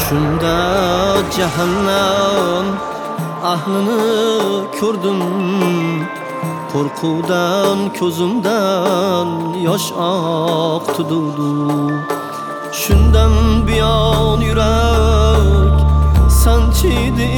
Shunda jahannam ahlini ko'rdim. Qo'rquvdan ko'zimdan yosh oqdi. Shundan buyon yurak sanchidi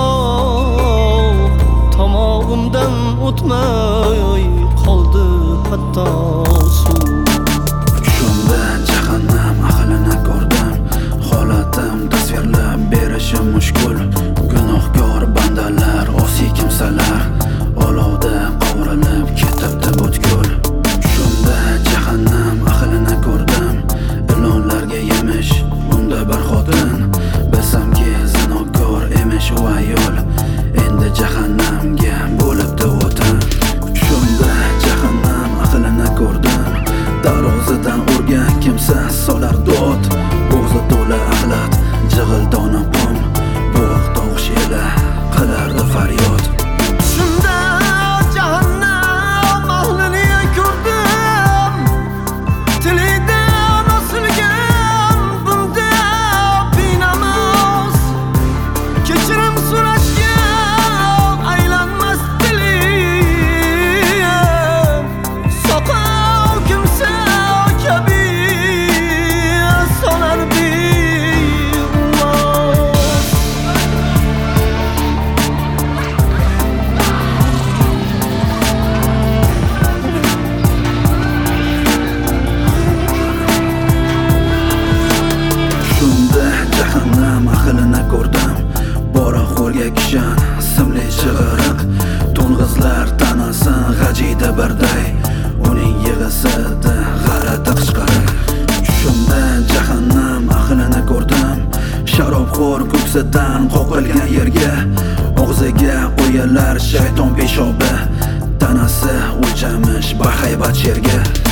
tomog'imdan o'tmay qoldi hatto suv. Shunda jahannam ahlini ko'rdim. Holatim tasvirlab berishim mushkul. Gunohkor bandalar, osiy kimsalar olovda qovurilib ketibdi butkul. Shunda jahannam ahlini ko'rdim. Ilonlarga yemish unda bir xotin. Bilsamki zinokor emish u ayol. Endi jahannamga bo'libdi o'tin. Shunda jahannam ahlini ko'rdim. Tarozidan urgan kimsa solar dod. Bo'g'zi to'la axlat, jig'ildoni qum. Bo'g'oq tovush ila qilardi faryod. Shunda jahannam ahlini ko'rdim. Tilidan osilgan bunda binamas. Kechirim so'rashga aylanmas dilim. Soqov kimsa kabi solardi. Jahannam ahlini ko'rdim. Poraxo'rga kishan simli chig'iriq. To'ng'izlar tanasi g'ajiydi birday. Uning yig'isida g'alati qichqiriq. Shunda jahannam ahlini ko'rdim. Sharobxo'r ko'ksidan qoqilgan yerga og'ziga qo'yarlar shayton peshobi. Tanasi o'lchamish bahaybat sherga.